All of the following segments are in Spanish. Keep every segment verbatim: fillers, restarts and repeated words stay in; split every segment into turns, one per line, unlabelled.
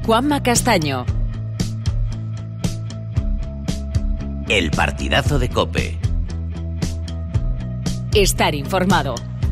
Juanma Castaño.
El partidazo de COPE.
Estar informado.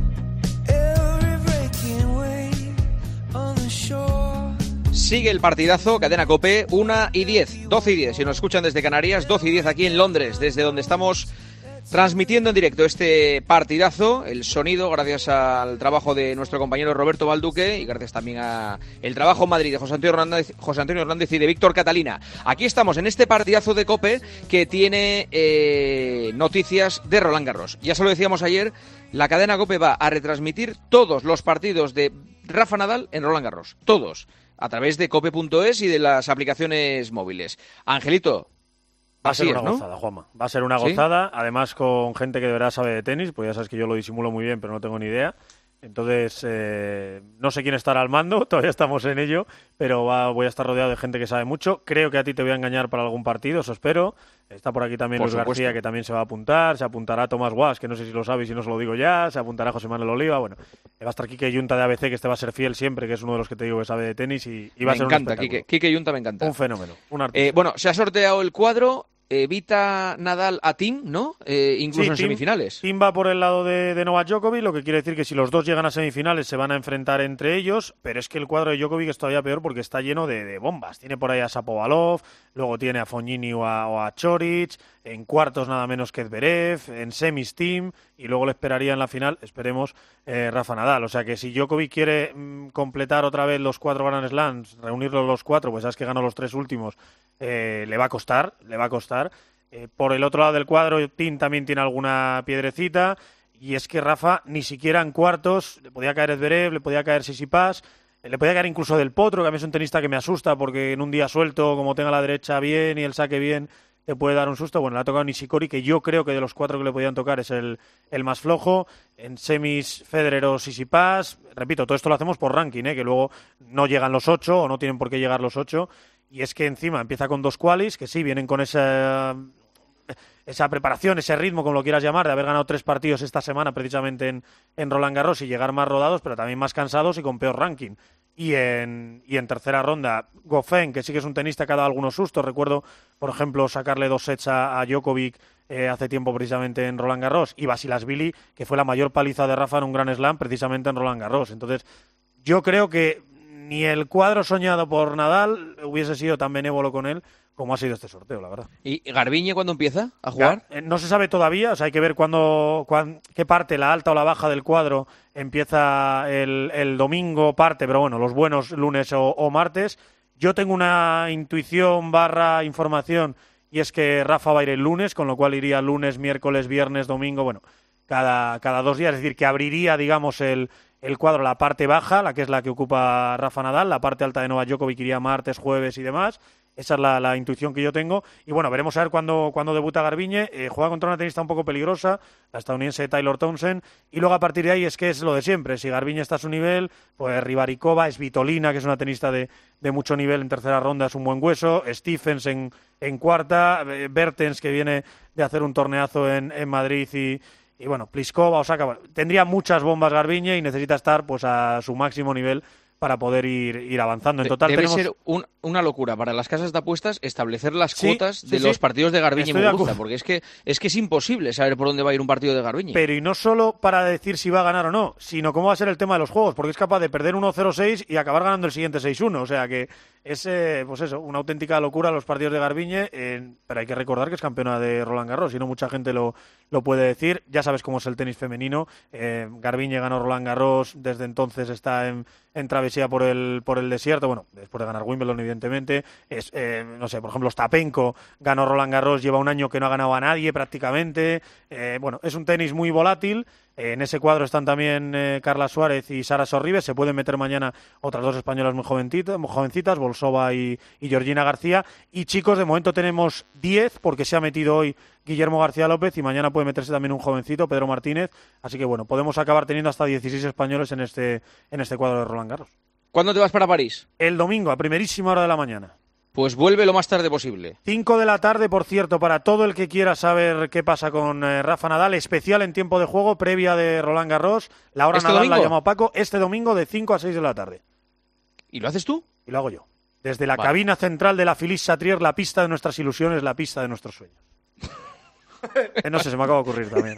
Sigue el partidazo, cadena COPE, una y diez, doce y diez. Si nos escuchan desde Canarias, doce y diez aquí en Londres, desde donde estamos transmitiendo en directo este partidazo. El sonido, gracias al trabajo de nuestro compañero Roberto Balduque y gracias también al trabajo en Madrid de José Antonio Hernández, José Antonio Hernández y de Víctor Catalina. Aquí estamos en este partidazo de COPE que tiene eh, noticias de Roland Garros. Ya se lo decíamos ayer, la cadena COPE va a retransmitir todos los partidos de Rafa Nadal en Roland Garros. Todos. A través de cope punto es y de las aplicaciones móviles. Angelito,
va a ser una
es, ¿no?
gozada, Juanma. Va a ser una
¿Sí?
gozada, además con gente que de verdad sabe de tenis, pues ya sabes que yo lo disimulo muy bien, pero no tengo ni idea. Entonces, eh, no sé quién estará al mando, todavía estamos en ello, pero va, voy a estar rodeado de gente que sabe mucho. Creo que a ti te voy a engañar para algún partido, eso espero. Está por aquí también
Por
Luis
supuesto.
García, que también se va a apuntar. Se apuntará Tomás Guas, que no sé si lo sabes y si no se lo digo ya. Se apuntará José Manuel Oliva. Bueno, va a estar Quique Yunta de A B C, que este va a ser fiel siempre, que es uno de los que te digo que sabe de tenis. Y, y va
me
a ser
encanta,
un espectáculo.
Quique, Quique Yunta me encanta.
Un fenómeno, un artista.
Eh, bueno, se ha sorteado el cuadro. Evita Nadal a Thiem, ¿no? Eh, incluso
Sí,
en
Thiem-
semifinales.
Thiem va por el lado de, de Novak Djokovic, lo que quiere decir que si los dos llegan a semifinales se van a enfrentar entre ellos, pero es que el cuadro de Djokovic es todavía peor porque está lleno de, de bombas. Tiene por ahí a Shapovalov, luego tiene a Fognini o a, o a Choric, en cuartos nada menos que Zverev, en semis Thiem, y luego le esperaría en la final, esperemos, eh, Rafa Nadal. O sea que si Djokovic quiere mm, completar otra vez los cuatro Grand Slams, reunirlos los cuatro, pues sabes que ganó los tres últimos, eh, le va a costar, le va a costar. Eh, por el otro lado del cuadro, Thiem también tiene alguna piedrecita, y es que Rafa ni siquiera en cuartos, le podía caer Zverev, le podía caer Tsitsipas, eh, le podía caer incluso Del Potro, que a mí es un tenista que me asusta porque en un día suelto, como tenga la derecha bien y el saque bien, te puede dar un susto. Bueno, le ha tocado Nishikori, que yo creo que de los cuatro que le podían tocar es el, el más flojo. En semis, Federer o Tsitsipas. Repito, todo esto lo hacemos por ranking, ¿eh? Que luego no llegan los ocho o no tienen por qué llegar los ocho. Y es que encima empieza con dos qualis, que sí, vienen con esa, esa preparación, ese ritmo, como lo quieras llamar, de haber ganado tres partidos esta semana precisamente en, en Roland Garros y llegar más rodados, pero también más cansados y con peor ranking. Y en, y en tercera ronda, Goffin, que sí que es un tenista que ha dado algunos sustos. Recuerdo, por ejemplo, sacarle dos sets a, a Djokovic eh, hace tiempo precisamente en Roland Garros. Y Basilashvili, que fue la mayor paliza de Rafa en un Grand Slam precisamente en Roland Garros. Entonces, yo creo que ni el cuadro soñado por Nadal hubiese sido tan benévolo con él como ha sido este sorteo, la verdad.
¿Y Garbiñe cuándo empieza a jugar?
Ya, eh, no se sabe todavía, o sea, hay que ver cuándo, cuán, qué parte, la alta o la baja del cuadro, empieza el, el domingo parte, pero bueno, los buenos lunes o, o martes. Yo tengo una intuición barra información y es que Rafa va a ir el lunes, con lo cual iría lunes, miércoles, viernes, domingo, bueno, cada, cada dos días, es decir, que abriría, digamos, el, el cuadro, la parte baja, la que es la que ocupa Rafa Nadal, la parte alta de Novak Djokovic iría martes, jueves y demás. Esa es la, la intuición que yo tengo. Y bueno, veremos a ver cuándo, cuándo debuta Garbiñe. Eh, juega contra una tenista un poco peligrosa, la estadounidense Taylor Townsend. Y luego a partir de ahí es que es lo de siempre. Si Garbiñe está a su nivel, pues Ribarikova, Svitolina, que es una tenista de, de mucho nivel en tercera ronda, es un buen hueso. Stephens en, en cuarta. Eh, Bertens, que viene de hacer un torneazo en, en Madrid y... Y bueno, Pliskova, Osaka, bueno, tendría muchas bombas Garbiñe y necesita estar pues a su máximo nivel para poder ir, ir avanzando. En total
Debe
tenemos...
ser un, una locura para las casas de apuestas establecer las
Sí,
cuotas
sí,
de
sí.
los partidos de Garbiñe y
Estoy de
Muguruza,
acuerdo.
porque es que, es que es imposible saber por dónde va a ir un partido de Garbiñe.
Pero y no solo para decir si va a ganar o no, sino cómo va a ser el tema de los juegos, porque es capaz de perder uno cero seis y acabar ganando el siguiente seis uno. O sea que es, eh, pues eso, una auténtica locura los partidos de Garbiñe, eh, pero hay que recordar que es campeona de Roland Garros, y no mucha gente lo, lo puede decir. Ya sabes cómo es el tenis femenino. Eh, Garbiñe ganó Roland Garros, desde entonces está en, en travesía por el, por el desierto, bueno, después de ganar Wimbledon, evidentemente. Es, eh, no sé, por ejemplo, Ostapenko ganó Roland Garros, lleva un año que no ha ganado a nadie prácticamente. Eh, bueno, es un tenis muy volátil. Eh, en ese cuadro están también eh, Carla Suárez y Sara Sorribes. Se pueden meter mañana otras dos españolas muy jovencitas, muy jovencitas, Bolsova y, y Georgina García. Y chicos, de momento tenemos diez, porque se ha metido hoy Guillermo García López y mañana puede meterse también un jovencito, Pedro Martínez. Así que bueno, podemos acabar teniendo hasta dieciséis españoles en este, en este cuadro de Roland Garros.
¿Cuándo te vas para París?
El domingo, a primerísima hora de la mañana.
Pues vuelve lo más tarde posible.
cinco de la tarde, por cierto, para todo el que quiera saber qué pasa con eh, Rafa Nadal, especial en tiempo de juego, previa de Roland Garros. La hora
¿Este
Nadal
domingo?
la ha llamado Paco, este domingo de cinco a seis de la tarde.
¿Y lo haces tú?
Y lo hago yo. Desde la
vale.
cabina central de la Philippe Chatrier, la pista de nuestras ilusiones, la pista de nuestros sueños. Eh, no sé, se me acaba de ocurrir también.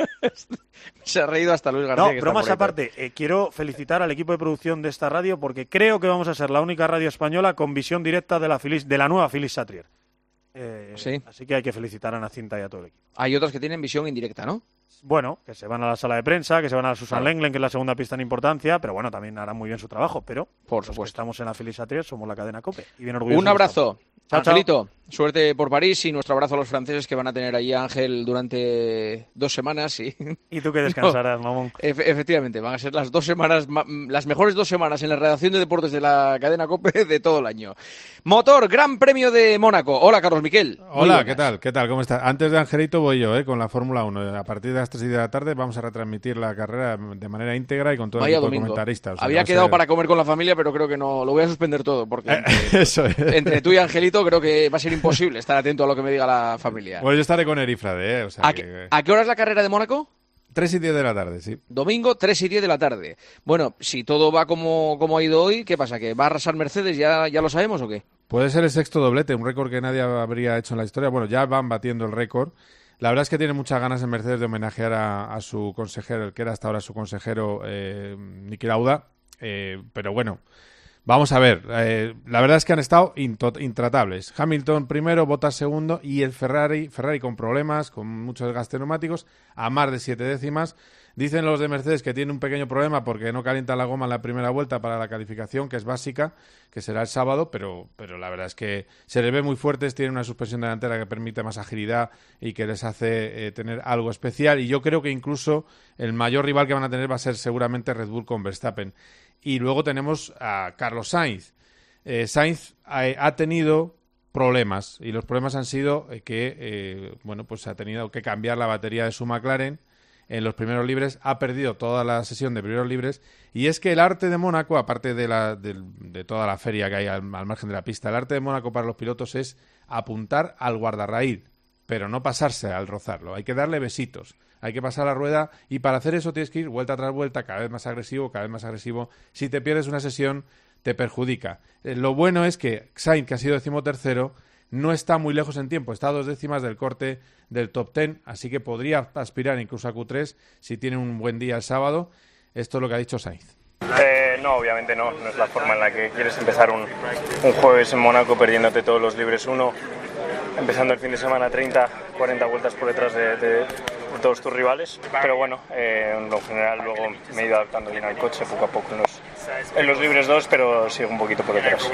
Se ha reído hasta Luis García.
No,
que
bromas
está por
aparte, eh, quiero felicitar al equipo de producción de esta radio porque creo que vamos a ser la única radio española con visión directa de la, Philippe, de la nueva Philippe Chatrier. Eh,
sí.
Así que hay que felicitar a Nacinta y a todo el equipo.
Hay otras que tienen visión indirecta, ¿no?
Bueno, que se van a la sala de prensa, que se van a la Susan
Claro.
Lenglen, que es la segunda pista en importancia, pero bueno, también harán muy bien su trabajo. Pero
Por
los que
supuesto.
estamos en la Philippe Chatrier somos la cadena COPE. Y bien orgullosos
Un
de
abrazo.
Chao, chao.
Angelito, suerte por París y nuestro abrazo a los franceses que van a tener allí a Ángel durante dos semanas. Y...
Y tú que descansarás, mamón.
Efe- efectivamente, van a ser las dos semanas, ma- las mejores dos semanas en la redacción de deportes de la cadena COPE de todo el año. Motor, Gran Premio de Mónaco. Hola, Carlos Miquel. Muy
Hola,
buenas.
¿qué tal? ¿Qué tal? ¿Cómo estás? Antes de Angelito voy yo, ¿eh? Con la Fórmula uno. A partir de las tres y de la tarde vamos a retransmitir la carrera de manera íntegra y con todo
Vaya
el equipo de
domingo.
comentaristas. O sea,
Había
va a
quedado
ser-
para comer con la familia, pero creo que no. Lo voy a suspender todo porque entre,
Eso es.
entre tú y Angelito creo que va a ser imposible estar atento a lo que me diga la familia.
Pues yo estaré con Erifrade, ¿eh? O sea
¿A,
que...
qué, ¿A qué hora es la carrera de Mónaco?
tres y diez de la tarde, sí.
Domingo, tres y diez de la tarde. Bueno, si todo va como, como ha ido hoy, ¿qué pasa? ¿Que va a arrasar Mercedes? ¿Ya, ya lo sabemos o qué?
Puede ser el sexto doblete, un récord que nadie habría hecho en la historia. Bueno, ya van batiendo el récord. La verdad es que tiene muchas ganas en Mercedes de homenajear a, a su consejero, el que era hasta ahora su consejero, eh, Niki Lauda. Eh, pero bueno, vamos a ver. Eh, la verdad es que han estado into- intratables. Hamilton primero, Bottas segundo y el Ferrari, Ferrari con problemas, con muchos desgastes neumáticos, a más de siete décimas. Dicen los de Mercedes que tiene un pequeño problema porque no calienta la goma en la primera vuelta para la calificación, que es básica, que será el sábado, pero, pero la verdad es que se les ve muy fuertes, tienen una suspensión delantera que permite más agilidad y que les hace eh, tener algo especial. Y yo creo que incluso el mayor rival que van a tener va a ser seguramente Red Bull con Verstappen. Y luego tenemos a Carlos Sainz. Eh, Sainz ha, ha tenido problemas y los problemas han sido eh, que eh, bueno, pues ha tenido que cambiar la batería de su McLaren en los primeros libres, ha perdido toda la sesión de primeros libres, y es que el arte de Mónaco, aparte de, la, de, de toda la feria que hay al, al margen de la pista, el arte de Mónaco para los pilotos es apuntar al guardarraíl, pero no pasarse al rozarlo, hay que darle besitos, hay que pasar la rueda, y para hacer eso tienes que ir vuelta tras vuelta, cada vez más agresivo, cada vez más agresivo. Si te pierdes una sesión, te perjudica. Eh, lo bueno es que Sainz, que ha sido decimotercero, no está muy lejos en tiempo, está a dos décimas del corte del top ten, así que podría aspirar incluso a Q tres si tiene un buen día el sábado. Esto es lo que ha dicho Sainz.
Eh, no, obviamente no, no es la forma en la que quieres empezar un, un jueves en Mónaco perdiéndote todos los libres uno, empezando el fin de semana treinta, cuarenta vueltas por detrás de, de, de todos tus rivales, pero bueno, eh, en lo general luego me he ido adaptando bien al coche poco a poco en los, en los libres dos, pero sigo un poquito por detrás.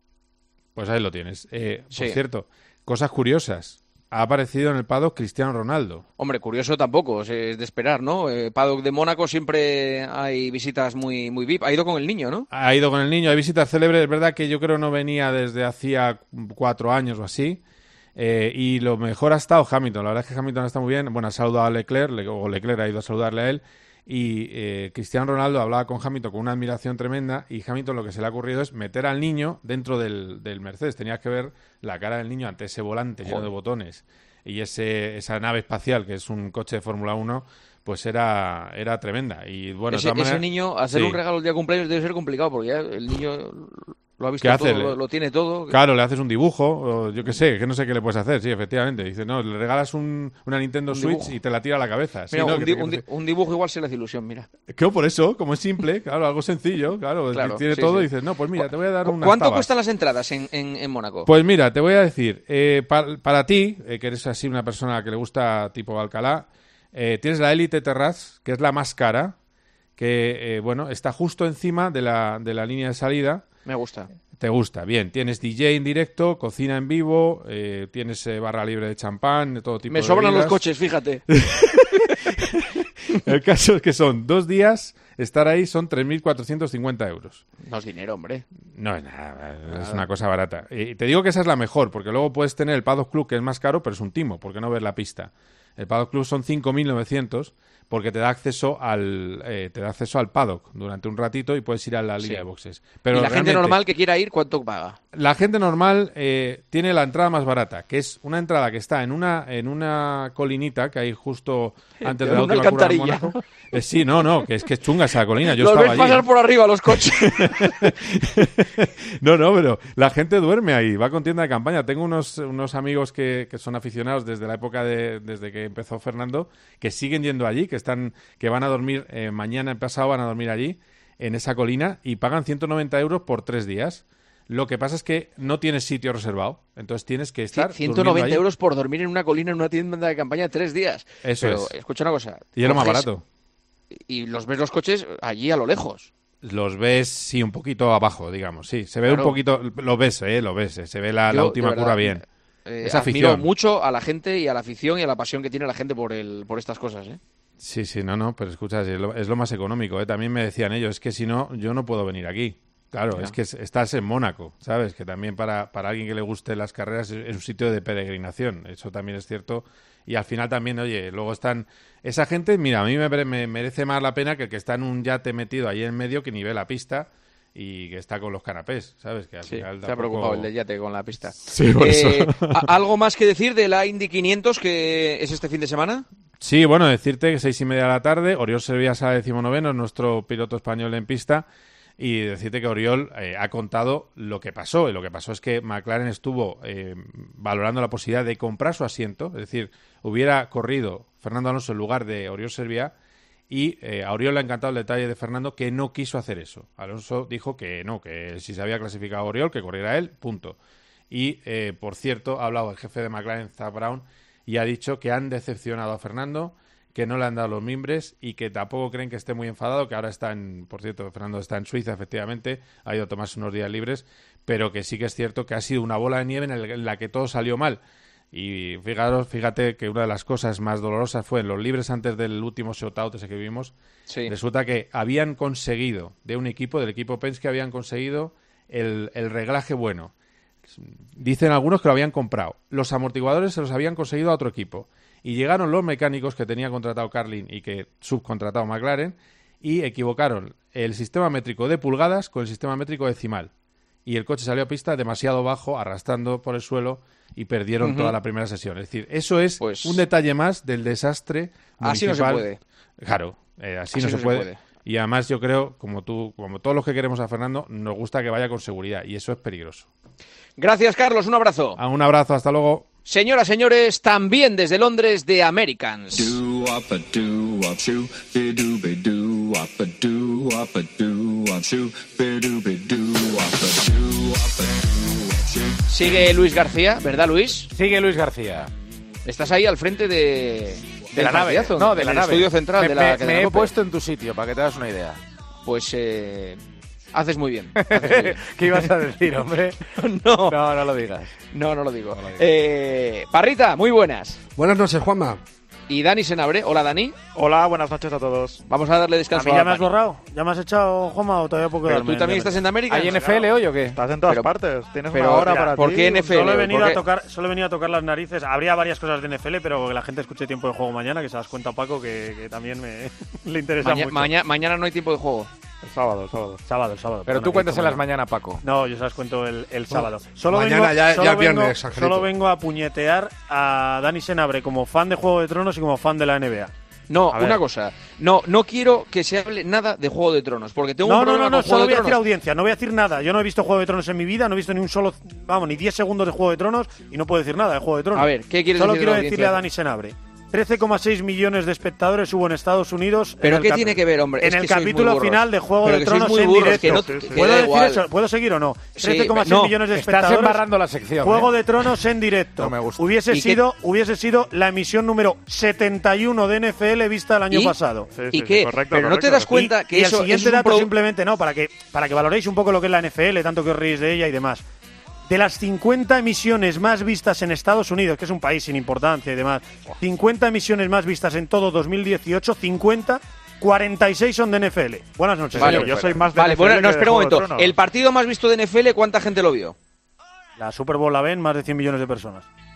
Pues ahí lo tienes. Eh,
Sí.
Por cierto, cosas curiosas. Ha aparecido en el paddock Cristiano Ronaldo.
Hombre, curioso tampoco, es de esperar, ¿no? Eh, Paddock de Mónaco siempre hay visitas muy, muy V I P. Ha ido con el niño, ¿no?
Ha ido con el niño, hay visitas célebres. Es verdad que yo creo no venía desde hacía cuatro años o así. Eh, y lo mejor ha estado Hamilton. La verdad es que Hamilton está muy bien. Bueno, ha saludado a Leclerc, Le- o Leclerc ha ido a saludarle a él. Y eh, Cristiano Ronaldo hablaba con Hamilton con una admiración tremenda, y Hamilton lo que se le ha ocurrido es meter al niño dentro del, del Mercedes. Tenías que ver la cara del niño ante ese volante lleno de botones y ese esa nave espacial que es un coche de Fórmula uno, pues era, era tremenda. Y bueno, de
ese,
todas maneras-
ese niño, hacer
Sí.
un regalo el día de cumpleaños debe ser complicado, porque ya el niño lo ha visto
¿Qué
todo,
hace?
lo, lo tiene todo.
Claro, le haces un dibujo, o yo qué sé, que no sé qué le puedes hacer, sí, efectivamente. Dice, no, le regalas un, una Nintendo
Un
Switch
dibujo.
y te la tira a la cabeza. Sí,
Mira,
¿no?
un,
Que
di-
te-
un di- un dibujo igual se le hace ilusión, mira.
Que por eso, como es simple, claro, algo sencillo, claro,
Claro,
tiene
sí,
todo,
sí.
y dices, no, pues mira, te voy a dar
¿Cu-
unas
¿Cuánto
tabas.
cuestan las entradas en, en, en Mónaco?
Pues mira, te voy a decir, eh, pa- para ti, eh, que eres así una persona que le gusta tipo Alcalá, eh, tienes la Elite Terrace, que es la más cara, que, eh, bueno, está justo encima de la, de la línea de salida.
Me gusta.
Te gusta, bien. Tienes D J en directo, cocina en vivo, eh, tienes eh, barra libre de champán, de todo tipo
Me
de
sobran los
bebidas.
coches, fíjate.
El caso es que son dos días, estar ahí son tres mil cuatrocientos cincuenta euros.
No es dinero, hombre.
No es nada, es una cosa barata. Y te digo que esa es la mejor, porque luego puedes tener el Paddock Club, que es más caro, pero es un timo, porque no ves la pista. El Paddock Club son cinco mil novecientos, porque te da acceso al eh, te da acceso al paddock durante un ratito y puedes ir a la línea
Sí.
de boxes. Pero
¿Y la gente normal que quiera ir, cuánto paga?
La gente normal eh, tiene la entrada más barata, que es una entrada que está en una en una colinita que hay justo antes de la
Una
última curva en
alcantarilla.
Mónaco. Eh, sí, no, no, que es que es chunga esa colina. Yo
Los
estaba
ves
allí.
pasar por arriba los coches.
No, no, pero la gente duerme ahí, va con tienda de campaña. Tengo unos, unos amigos que, que son aficionados desde la época de, desde que empezó Fernando, que siguen yendo allí, que están, que van a dormir eh, mañana, pasado van a dormir allí, en esa colina, y pagan ciento noventa euros por tres días. Lo que pasa es que no tienes sitio reservado, entonces tienes que estar
ciento noventa
durmiendo allí.
euros por dormir en una colina en una tienda de campaña tres días.
Eso
Pero,
es.
escucha una cosa.
Y es lo más
coges
barato.
Y los ves los coches allí a lo lejos.
Los ves, sí, un poquito abajo, digamos, sí. Se ve
Claro.
un poquito, lo ves, eh, lo ves, eh, se ve la, la
Yo,
última
de verdad,
curva bien.
Eh,
Esa
admiro
afición.
mucho a la gente y a la afición y a la pasión que tiene la gente por el por estas cosas, ¿eh?
Sí, sí, no, no, pero escucha, es lo, es lo más económico, ¿eh? También me decían ellos, es que si no, yo no puedo venir aquí. Claro,
Ya.
es que es- estás en Mónaco, ¿sabes? Que también para, para alguien que le guste las carreras es, es un sitio de peregrinación, eso también es cierto. Y al final también, oye, luego están... Esa gente, mira, a mí me, mere- me merece más la pena que el que está en un yate metido ahí en medio que ni ve la pista y que está con los canapés, ¿sabes? Que al
Sí,
final
se ha
tampoco-
preocupado el de yate con la pista.
Sí, por eso.
Eh, ¿a- ¿Algo más que decir de la Indy quinientos que es este fin de semana?
Sí, bueno, decirte que seis y media de la tarde, Oriol Servia sale decimonoveno, es nuestro piloto español en pista, y decirte que Oriol eh, ha contado lo que pasó, y lo que pasó es que McLaren estuvo eh, valorando la posibilidad de comprar su asiento, es decir, hubiera corrido Fernando Alonso en lugar de Oriol Servia, y eh, a Oriol le ha encantado el detalle de Fernando que no quiso hacer eso. Alonso dijo que no, que si se había clasificado Oriol, que corriera él, punto. Y, eh, por cierto, ha hablado el jefe de McLaren, Zak Brown, y ha dicho que han decepcionado a Fernando, que no le han dado los mimbres y que tampoco creen que esté muy enfadado, que ahora está en, por cierto, Fernando está en Suiza, efectivamente, ha ido a tomarse unos días libres, pero que sí que es cierto que ha sido una bola de nieve en, el- en la que todo salió mal. Y fijaros, fíjate que una de las cosas más dolorosas fue en los libres antes del último shootout ese que vimos.
Sí.
Resulta que habían conseguido, de un equipo, del equipo Penske, habían conseguido el, el reglaje bueno. Dicen algunos que lo habían comprado. Los amortiguadores se los habían conseguido a otro equipo. Y llegaron los mecánicos que tenía contratado Carlin y que subcontratado McLaren y equivocaron el sistema métrico de pulgadas con el sistema métrico decimal. Y el coche salió a pista demasiado bajo, arrastrando por el suelo y perdieron
Ujú.
toda la primera sesión. Es decir, eso es
Pues-
un detalle más del desastre
Así no se
municipal.
puede.
Claro, eh, así,
Así
no, se,
no se
puede.
puede.
Y además yo creo, como tú, como todos los que queremos a Fernando, nos gusta que vaya con seguridad y eso es peligroso.
Gracias, Carlos. Un abrazo.
Ah, un abrazo, hasta luego.
Señoras, señores, también desde Londres, The Americans. Sigue Luis García, ¿verdad, Luis?
Sigue Luis García.
Estás ahí al frente de,
De
del
la nave.
partidazo,
No, de
en
la
el
nave.
estudio central
me,
de la
me-
cadena
me he
COPE.
puesto en tu sitio, para que te hagas una idea.
Pues eh, haces muy bien. haces muy bien.
¿Qué ibas a decir, hombre?
No,
No, no lo digas.
no, no lo digo.
No lo digas.
Eh, Parrita, muy buenas.
Buenas noches, Juanma.
Y Dani Senabre. Hola, Dani.
Hola, buenas noches a todos.
Vamos a darle
¿A
descanso
mí
a
ya me has
Dani.
borrado? ¿Ya me has echado, Juanma, o todavía puedo
Pero
quedarme
tú también
en
estás en América.
¿Hay N F L hoy o qué?
Estás en todas
Pero-
partes. Tienes
pero,
una hora
mira,
para
¿por
ti.
qué N F L?
Solo he, venido
porque-
a tocar, solo he venido a tocar las narices. Habría varias cosas de N F L, pero que la gente escuche tiempo de juego mañana, que se las cuenta Paco, que, que también me le interesa
Maña-
mucho.
maña- mañana no hay tiempo de juego.
El sábado, el sábado.
Sábado, el sábado.
Pero
perdona,
tú
que
cuéntaselas
como-
mañana, Paco.
No, yo se las cuento el, el sábado. Solo
mañana
vengo,
ya-
solo
ya es
vengo-
viernes, Angelito.
Solo vengo a puñetear a Dani Senabre como fan de Juego de Tronos y como fan de la N B A.
No,
A ver.
una cosa. No, no quiero que se hable nada de Juego de Tronos, porque tengo
No,
un
no,
problema
no, no,
con Juego
solo
de
voy a decir
Tronos.
audiencia, no voy a decir nada. Yo no he visto Juego de Tronos en mi vida, no he visto ni un solo, vamos, ni diez segundos de Juego de Tronos y no puedo decir nada de Juego de Tronos.
A ver, ¿qué quieres
Solo
decir de
quiero
la
decirle
audiencia?
a Dani Senabre. trece coma seis millones de espectadores hubo en Estados Unidos.
¿Pero
en el
qué
cap-
tiene que ver, hombre?
En
Es
el
que sois muy
capítulo
burros.
final de Juego
Pero
de
que sois
Tronos
muy
en
burros, que
directo.
no- que
¿Puedo
da
decir
igual.
eso? ¿Puedo seguir o no?
Sí,
trece coma seis
no,
millones de
Estás
espectadores.
embarrando la sección.
Juego
¿eh?
de Tronos en directo.
No me gusta.
Hubiese
¿Y qué-
sido, hubiese sido la emisión número setenta y uno de N F L vista el año
¿Y?
pasado.
Sí,
¿Y
sí,
qué?
sí, correcto,
Pero no te
correcto.
das cuenta que
y
eso
el siguiente
es un
dato
pro-
simplemente, no, para que, para que valoréis un poco lo que es la N F L, tanto que os reís de ella y demás. De las cincuenta emisiones más vistas en Estados Unidos, que es un país sin importancia y demás, cincuenta emisiones más vistas en todo dos mil dieciocho, cincuenta, cuarenta y seis son de N F L. Buenas noches.
Vale,
señores.
yo soy más de
Vale,
N F L
bueno, no,
que
espera
de
un
Juego de
momento.
Tronos.
El partido más visto de N F L, ¿cuánta gente lo vio?
La Super Bowl la ven más de cien millones de personas.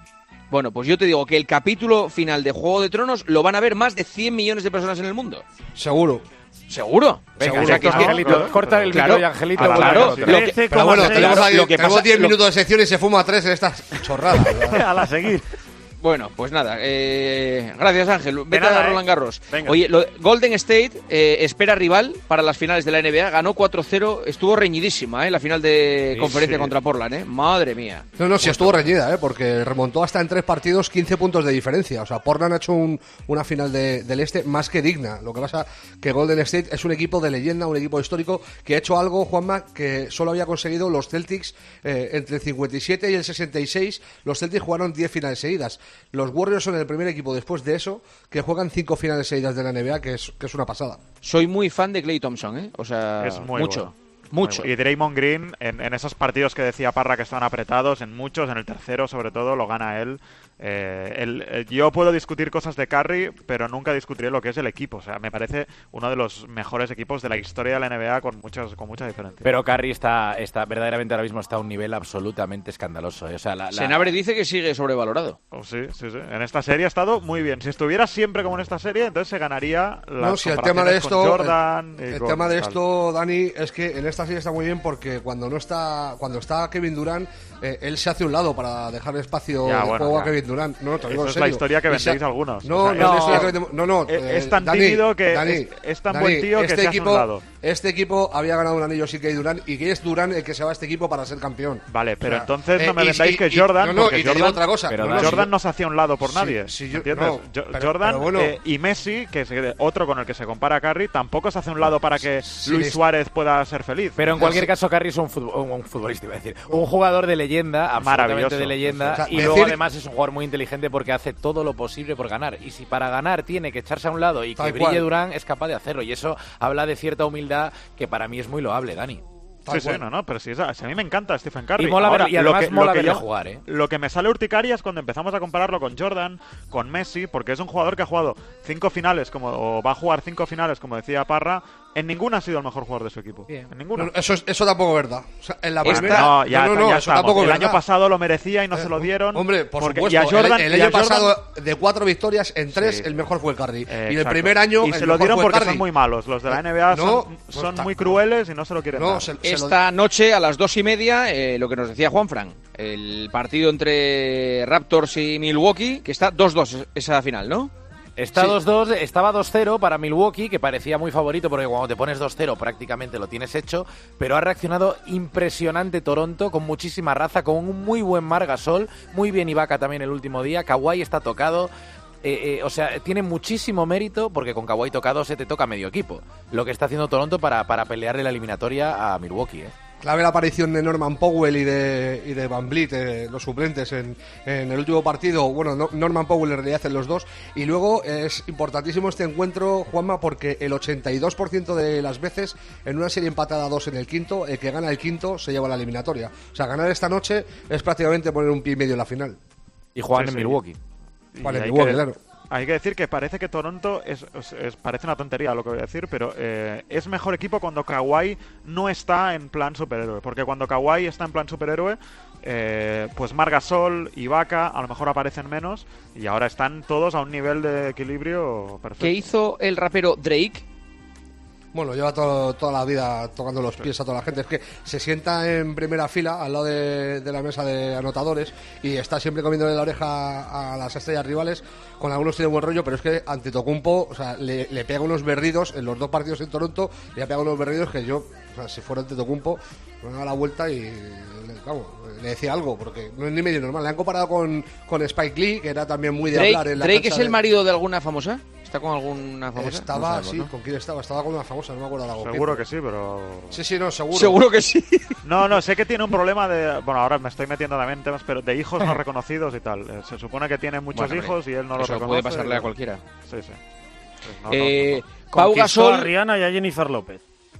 Bueno, pues yo te digo que el capítulo final de Juego de Tronos lo van a ver más de cien millones de personas en el mundo.
Seguro.
¿Seguro?
Venga,
o sea, que es que,
Angelito,
lo,
corta el
claro,
micro y Angelito.
ah, claro,
vuelve
lo
a
que,
sí.
Pero bueno, tenemos ahí,
lo que
tenemos
pasa-
diez
lo-
minutos de sección y se fuma tres en estas chorradas.
A la seguir.
Bueno, pues nada, eh, gracias Ángel. Vete
nada,
a Roland
eh.
Garros.
Venga.
Oye, lo, Golden State eh, espera rival para las finales de la N B A, ganó cuatro cero, estuvo reñidísima, ¿eh? La final de
Sí,
conferencia
sí.
contra Portland, ¿eh? Madre mía.
No, no, sí estuvo reñida, ¿eh? Porque remontó hasta en tres partidos quince puntos de diferencia. O sea, Portland ha hecho un- una final de- del Este más que digna. Lo que pasa que Golden State es un equipo de leyenda, un equipo histórico que ha hecho algo, Juanma, que solo había conseguido los Celtics eh, entre el cincuenta y siete y el sesenta y seis. Los Celtics jugaron diez finales seguidas. Los Warriors son el primer equipo después de eso que juegan cinco finales seguidas de la N B A, que es, que es una pasada.
Soy muy fan de Klay Thompson, ¿eh? O sea,
Es muy
mucho.
bueno.
Mucho.
Y Draymond Green, en, en esos partidos que decía Parra que estaban apretados, en muchos, en el tercero sobre todo, lo gana él. Eh, el- eh, yo puedo discutir cosas de Curry, pero nunca discutiré lo que es el equipo. O sea, me parece uno de los mejores equipos de la historia de la N B A con muchas con mucha diferencia.
Pero Curry está, está, verdaderamente ahora mismo está a un nivel absolutamente escandaloso. ¿eh? O sea, la, la-
Senabre dice que sigue sobrevalorado.
Oh, sí, sí, sí. En esta serie ha estado muy bien. Si estuviera siempre como en esta serie, entonces se ganaría las
No, si el tema de
comparaciones
esto,
con Jordan.
el,
y
el
con
tema de
tal.
esto, Dani, es que en esta serie está muy bien porque cuando no está, cuando está Kevin Durant, eh, él se hace a un lado para dejar espacio
Ya,
de
bueno,
juego a
ya.
Kevin Durant. No, no, te lo digo
Eso
en
es la
serio.
historia que
Y se-
vendéis algunos.
No,
O sea,
no, es la
no.
historia que vendemos- no, no.
Es-
eh,
es tan
Dani,
tímido que
Dani,
es- es tan
Dani,
buen tío que
este
se hace a un
equipo,
lado.
Este equipo había ganado un anillo sin Kevin Durant y que es Durant el que se va a este equipo para ser campeón.
Vale, pero
O sea,
entonces no
eh,
me
y-
vendáis
y-
que
y-
Jordan,
no, no,
porque
y te digo
Jordan,
otra cosa.
pero
no, no, si
Jordan
yo-
no se hacía a un lado por
Sí,
nadie,
sí, yo-
¿entiendes?
no,
Jo-
pero-
Jordan
pero bueno.
eh, y Messi, que es otro con el que se compara a Curry, tampoco se hace a un lado para que
sí,
Luis
les-
Suárez pueda ser feliz.
Pero en cualquier caso, Curry es un, futbol- un- un futbolista, iba a decir. Un jugador de leyenda, absolutamente
Maravilloso.
de leyenda.
O sea,
y
decir-
luego, además, es un jugador muy inteligente porque hace todo lo posible por ganar. Y si para ganar tiene que echarse a un lado y que
Tal
brille
cual.
Durán, es capaz de hacerlo. Y eso habla de cierta humildad que para mí es muy loable, Dani.
Tal
Sí, sí,
cual.
no, no, pero sí, esa- si a mí me encanta Stephen Curry.
Y mola
Ahora,
ver- y además
lo que,
mola
lo que
verle
yo-
jugar, ¿eh?
Lo que me sale urticaria es cuando empezamos a compararlo con Jordan, con Messi, porque es un jugador que ha jugado cinco finales, como o va a jugar cinco finales, como decía Parra. En ninguna ha sido el mejor jugador de su equipo.
Bien.
En ninguna.
No, no, eso, es- eso tampoco es verdad. O sea, en la
Esta-
primera.
no, ya,
no, no, no,
ya
eso
estamos.
tampoco es
El
verdad.
año pasado lo merecía y no
Eh,
se lo dieron.
Hombre, por
porque-
supuesto.
y a Jordan,
el, el
y a
año
Jordan-
pasado, de cuatro victorias, en tres,
Sí.
el mejor fue Curry.
Eh,
y el
exacto.
primer año.
Y
el
se lo
mejor
dieron
fue
porque
Curry.
son muy malos. Los de la N B A
No,
son,
pues
son
está-
muy crueles y no se lo quieren
No,
dar.
se, se lo-
Esta noche a las dos y media, eh, lo que nos decía Juanfran, el partido entre Raptors y Milwaukee, que está dos dos esa final, ¿no?
Está
Sí.
dos dos, estaba dos cero para Milwaukee, que parecía muy favorito porque cuando te pones dos cero prácticamente lo tienes hecho, pero ha reaccionado impresionante Toronto, con muchísima raza, con un muy buen Marc Gasol, muy bien Ibaka también el último día, Kawhi está tocado. Eh, eh, o sea, tiene muchísimo mérito porque con Kawhi tocado se te toca medio equipo. Lo que está haciendo Toronto para, para pelearle la eliminatoria a Milwaukee, ¿eh?
Clave la aparición de Norman Powell y de, y de Van Vliet, eh, los suplentes en, en el último partido. Bueno, no- Norman Powell en realidad en los dos. Y luego es importantísimo este encuentro, Juanma, porque el ochenta y dos por ciento de las veces en una serie empatada a dos en el quinto, el que gana el quinto se lleva la eliminatoria. O sea, ganar esta noche es prácticamente poner un pie y medio en la final.
Y juegan
Sí,
en
sí.
Milwaukee.
Y
Vale,
hay
Milwaukee,
que-
claro.
Hay que decir que parece que Toronto es, es- es- parece una tontería lo que voy a decir, pero eh, es mejor equipo cuando Kawhi no está en plan superhéroe, porque cuando Kawhi está en plan superhéroe, eh, pues Marc Gasol, Ibaka a lo mejor aparecen menos y ahora están todos a un nivel de equilibrio perfecto.
¿Qué hizo el rapero Drake?
Bueno, lleva todo- toda la vida tocando los pies a toda la gente. Es que se sienta en primera fila al lado de, de la mesa de anotadores y está siempre comiéndole la oreja a las estrellas rivales. Con algunos tiene buen rollo, pero es que Antetokounmpo, o sea, le, le pega unos berridos en los dos partidos en Toronto, le ha pegado unos berridos que yo, o sea, si fuera Antetokounmpo, me daba la vuelta y le, vamos, le decía algo, porque no es ni medio normal. Le han comparado con, con Spike Lee, que era también muy de hablar
Drake,
en la
Drake
cancha
es el
de-
marido de alguna famosa. ¿Está con alguna famosa?
Estaba,
No sabemos,
sí,
¿no?
¿con quién estaba? Estaba con una famosa, no me acuerdo ahora.
Seguro que sí, pero...
Sí, sí, no, seguro.
Seguro que sí.
No, no, sé que tiene un problema de... Bueno, ahora me estoy metiendo también en temas, pero de hijos no reconocidos y tal. Eh, Se supone que tiene muchos
Bueno,
hijos y él no los
Eso
reconoce.
puede pasarle
y-
a cualquiera.
Sí, sí. Pues no, no,
Eh,
no.
Pau
Conquistó a
Gasol.
Rihanna y a Jennifer López.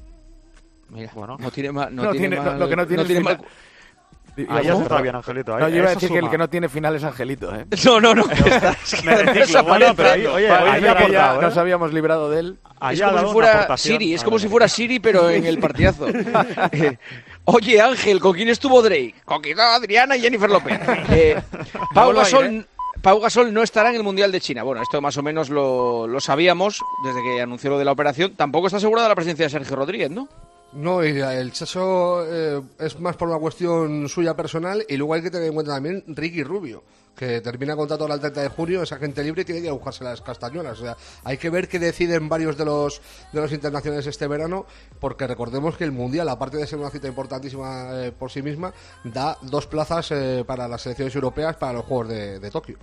Mira,
Bueno.
no tiene mal. No,
No
tiene
tiene-
mal-
no, lo que no tiene es
mal-
final-
Ahí ya
¿Cómo?
está bien, Angelito. ahí-
No, yo iba a
eso
decir que el
suma.
que no tiene final es Angelito, ¿eh?
No, no, no. está- es que
Me reciclo,
está
bueno, pero ahí-
aparentando.
oye,
Parece
ahí
que
ha
ya
aportado, ¿eh?
nos habíamos librado de él.
Ahí
Es
ha
como
dado
si
una
fuera
aportación.
Siri, es
A
como
ver.
si fuera Siri, pero en el partidazo. Eh, Oye, Ángel, ¿con quién estuvo Drake? Con quizá Adriana y Jennifer López. Eh, Pau
Vuelvo a ir,
Gasol,
¿eh?
Pau Gasol no estará en el Mundial de China. Bueno, esto más o menos lo, lo sabíamos desde que anunció lo de la operación. Tampoco está asegurada la presencia de Sergio Rodríguez, ¿no?
No, y el Chacho eh, es más por una cuestión suya personal, y luego hay que tener en cuenta también Ricky Rubio, que termina contrato el treinta de junio, es agente libre y tiene que buscarse las castañuelas. O sea, hay que ver qué deciden varios de los de los internacionales este verano, porque recordemos que el Mundial, aparte de ser una cita importantísima eh, por sí misma, da dos plazas eh, para las selecciones europeas para los Juegos de, de Tokio.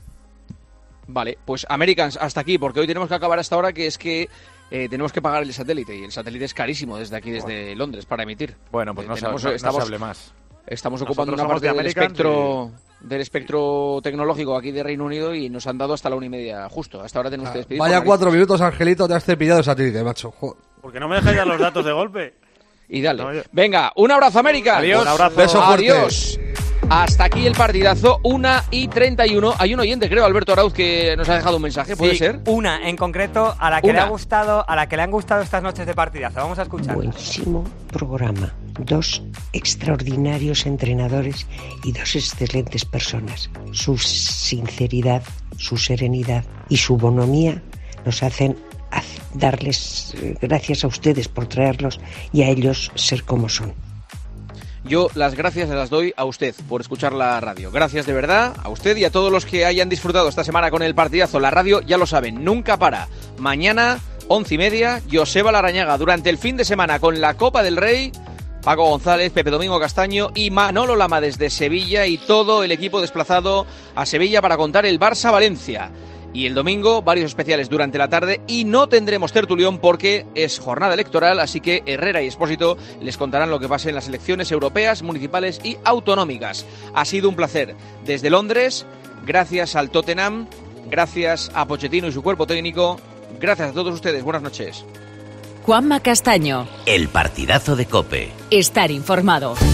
Vale, pues Americans, hasta aquí, porque hoy tenemos que acabar hasta ahora, que es que eh, tenemos que pagar el satélite, y el satélite es carísimo desde aquí, desde bueno. Londres, para emitir.
Bueno, pues
eh,
no,
tenemos,
se, no,
estamos,
no se hable más.
Estamos ocupando
Nosotros
una parte
de
del
Americans
espectro,
y...
del espectro tecnológico aquí de Reino Unido, y nos han dado hasta la una y media justo. Hasta ahora tenemos
Ah,
que despedir.
vaya cuatro minutos, Angelito, te has cepillado el satélite, macho. Joder.
¿Por qué no me dejáis dar los datos de golpe?
Y dale.
No, yo...
Venga, un abrazo, América.
Adiós. Un abrazo.
Beso fuerte.
Adiós. Hasta aquí el partidazo, una y treinta y uno. Hay un oyente, creo, Alberto Arauz, que nos ha dejado un mensaje, ¿puede
sí,
ser?
Una en concreto a la que
Una.
le ha gustado, a la que le han gustado estas noches de partidazo. Vamos a escuchar.
Buenísimo programa. Dos extraordinarios entrenadores y dos excelentes personas. Su sinceridad, su serenidad y su bonomía nos hacen darles gracias a ustedes por traerlos y a ellos ser como son.
Yo las gracias se las doy a usted por escuchar la radio. Gracias de verdad a usted y a todos los que hayan disfrutado esta semana con el partidazo. La radio, ya lo saben, nunca para. Mañana, once y media, Joseba Larrañaga. Durante el fin de semana con la Copa del Rey, Paco González, Pepe Domingo Castaño y Manolo Lama desde Sevilla, y todo el equipo desplazado a Sevilla para contar el Barça-Valencia. Y el domingo, varios especiales durante la tarde, y no tendremos tertulión porque es jornada electoral, así que Herrera y Expósito les contarán lo que pase en las elecciones europeas, municipales y autonómicas. Ha sido un placer. Desde Londres, gracias al Tottenham, gracias a Pochettino y su cuerpo técnico, gracias a todos ustedes. Buenas noches.
Juanma Castaño.
El partidazo de COPE.
Estar informado.